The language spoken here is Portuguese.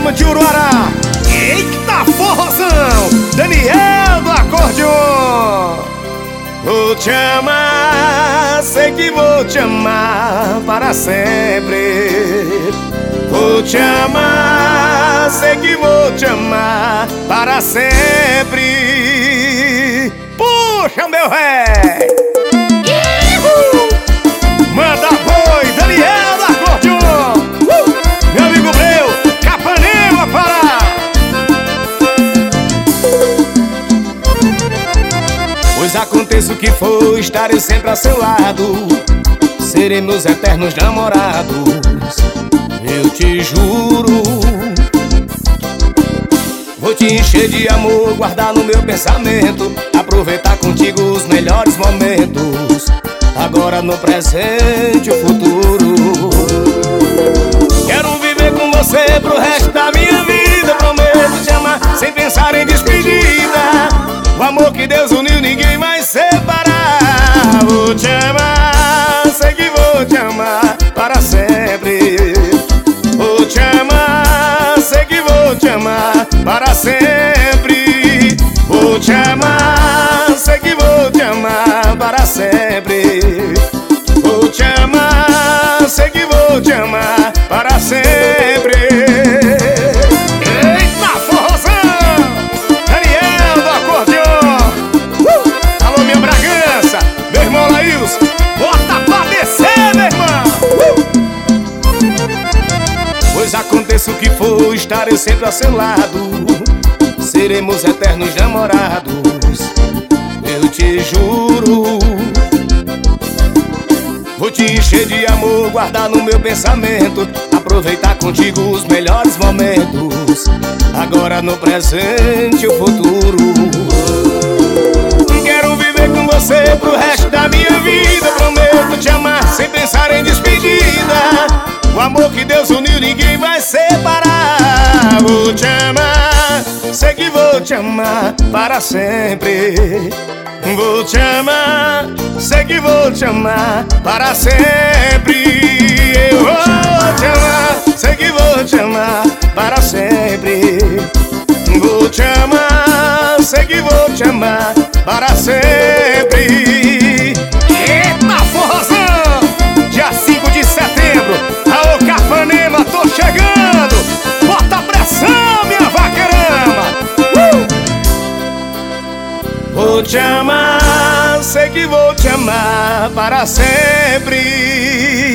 Ipanema de Uruará. Eita forrozão! Daniel do acordeon. Vou te amar, sei que vou te amar para sempre. Vou te amar, sei que vou te amar para sempre. Puxa, meu ré! Manda boi, Daniel do acordeon. Meu amigo meu, Capanema, Pará. Pois aconteça o que for, estarei sempre a seu lado. Seremos eternos namorados, eu te juro. Vou te encher de amor, guardar no meu pensamento, aproveitar contigo os melhores momentos, agora no presente e o futuro. Quero viver com você pro resto da minha vida. Prometo te amar sem pensar em despedida. O amor que Deus uniu ninguém vai separar. Vou te amar, sei que vou te amar para sempre. Vou te amar, sei que vou te amar para sempre. Vou te amar, sei que vou te amar para sempre. Vou te amar, sei que vou te amar para sempre. Eita forrozão! Daniel do acordeon. Alô, minha Bragança, meu irmão Laís, bota pra descer, meu irmão. Pois aconteça o que for, estarei sempre a seu lado. Seremos eternos namorados, eu te juro. Vou te encher de amor, guardar no meu pensamento, aproveitar contigo os melhores momentos, agora no presente e o futuro. Quero viver com você pro resto da minha vida. Prometo te amar sem pensar em despedida. O amor que Deus uniu ninguém vai separar. Vou te amar, sei que vou te amar para sempre. Vou te amar, sei que vou te amar para sempre. Eu vou te amar, sei que vou te amar para sempre. Vou te amar, sei que vou te amar para sempre. Eita forrozão! Dia 5 de setembro, aô Capanema, tô chegando. Bota pressão, minha vaquerama. Vou te amar, sei que vou te amar para sempre.